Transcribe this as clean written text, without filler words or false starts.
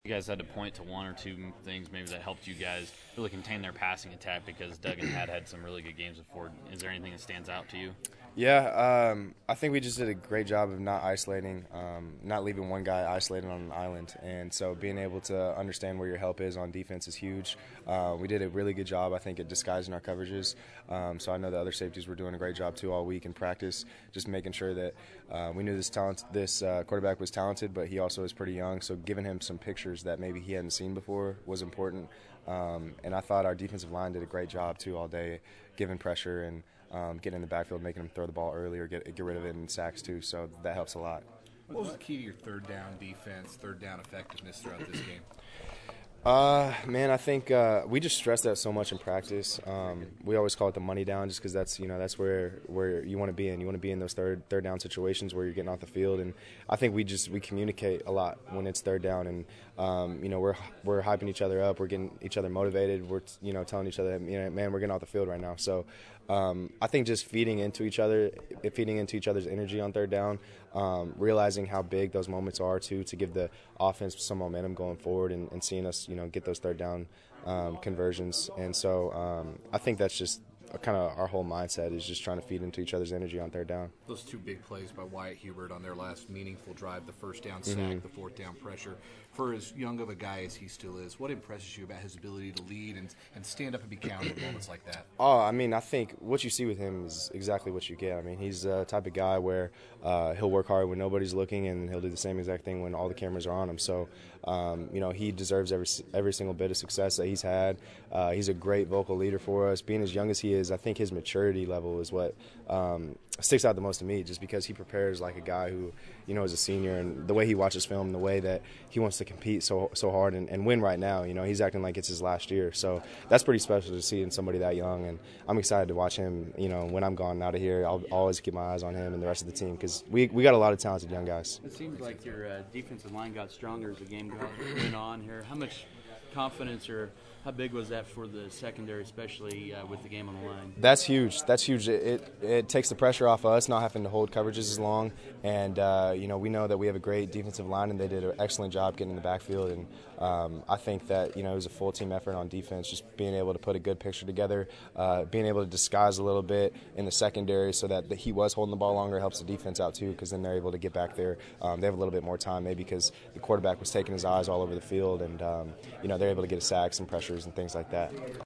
You guys had to point to one or two things maybe that helped you guys really contain their passing attack because Duggan had some really good games before. Is there anything that stands out to you? Yeah, I think we just did a great job of not isolating, not leaving one guy isolated on an island. And so being able to understand where your help is on defense is huge. We did a really good job, I think, at disguising our coverages. So I know the other safeties were doing a great job, too, all week in practice, just making sure that we knew this quarterback was talented, but he also is pretty young. So giving him some pictures that maybe he hadn't seen before was important. And I thought our defensive line did a great job, too, all day, giving pressure and getting in the backfield, making them throw the ball early or get rid of it in sacks too. So that helps a lot. What was the key to your third down defense, third down effectiveness throughout this game? Man, I think we just stress that so much in practice. We always call it the money down, just because that's where you want to be in. You want to be in those third down situations where you're getting off the field, and I think we communicate a lot when it's third down, and we're hyping each other up, we're getting each other motivated, we're telling each other, man, we're getting off the field right now. So I think just feeding into each other's energy on third down, realizing how big those moments are too, to give the offense some momentum going forward, and seeing us get those third down conversions. And so I think that's just kind of our whole mindset, is just trying to feed into each other's energy on third down. Those two big plays by Wyatt Hubert on their last meaningful drive, the first down sack, the fourth down pressure. For as young of a guy as he still is, what impresses you about his ability to lead and stand up and be counted in moments like that? Oh, I mean, I think what you see with him is exactly what you get. I mean, he's the type of guy where he'll work hard when nobody's looking, and he'll do the same exact thing when all the cameras are on him. So, he deserves every single bit of success that he's had. He's a great vocal leader for us. Being as young as he is, I think his maturity level is what sticks out the most to me, just because he prepares like a guy who, is a senior, and the way he watches film, the way that he wants to compete so hard and win right now. He's acting like it's his last year. So that's pretty special to see in somebody that young, and I'm excited to watch him. When I'm gone out of here, I'll always keep my eyes on him and the rest of the team, because we got a lot of talented young guys. It seems like your defensive line got stronger as the game went on here. How much confidence, or how big was that for the secondary, especially with the game on the line? That's huge. That's huge. It takes the pressure off of us not having to hold coverages as long, and we know that we have a great defensive line, and they did an excellent job getting in the backfield. And I think that it was a full team effort on defense, just being able to put a good picture together, being able to disguise a little bit in the secondary so that he was holding the ball longer helps the defense out too, because then they're able to get back there. They have a little bit more time, maybe because the quarterback was taking his eyes all over the field, and they're able to get a sack, some pressures, and things like that.